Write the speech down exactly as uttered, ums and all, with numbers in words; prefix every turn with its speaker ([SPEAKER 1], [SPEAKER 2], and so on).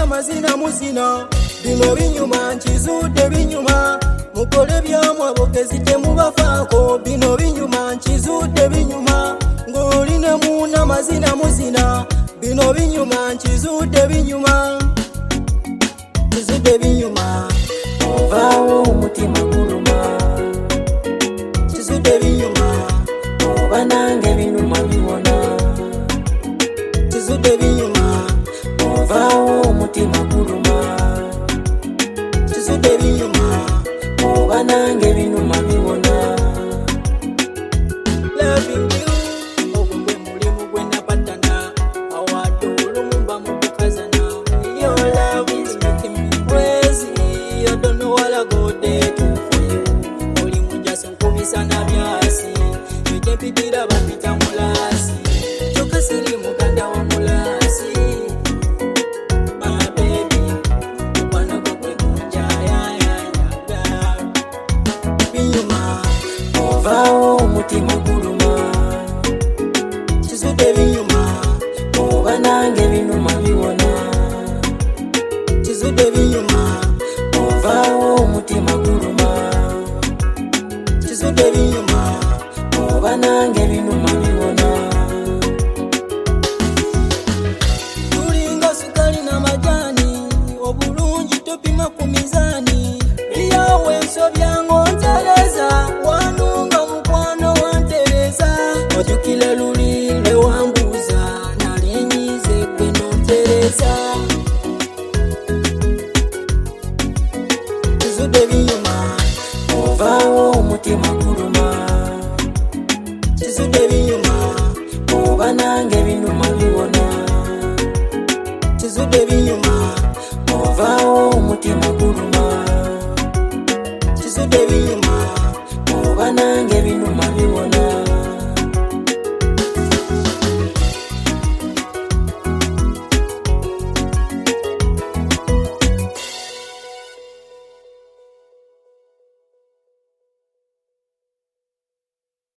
[SPEAKER 1] mazina muzina bino binyuma nkizude binyuma mukole byamu abogezi temubafaako bino binyuma nkizude binyuma ng'oline muna mazina muzina bino binyuma nkizude binyuma kizude binyuma ovaawo umutima guluma kizude binyuma oba nange binuma biwona kizude binyuma ovaawo umutima guluma kizude binyuma oba nange binuma biwona loving you ogwe mulimu gwe napatana awadde olumu mba mu kukazana your love is making me crazy you don't know what I go there to for you oli munjasa nkubisa na byasi ekempitira bapita mulasi kyokka siri muganda wa mulasi my baby mukwano gwe gwe kunjayayayaga binyuma ovaawo umutima guluma kizude binyuma oba nange binuma biwona kizude binyuma ovaawo umutima guluma kizude binyuma oba nange binuma biwona tulinga sukali na majani obulungi topima ku mizani iyawe ensobya ngontereza wanunga mukwano wantereza ojukile luli lewambuza nalinyize gwe nontereza kizude binyuma ovaawo umutima guluma kizude binyuma oba nange binuma biwona kizude binyuma ovaawo umutima guluma kizude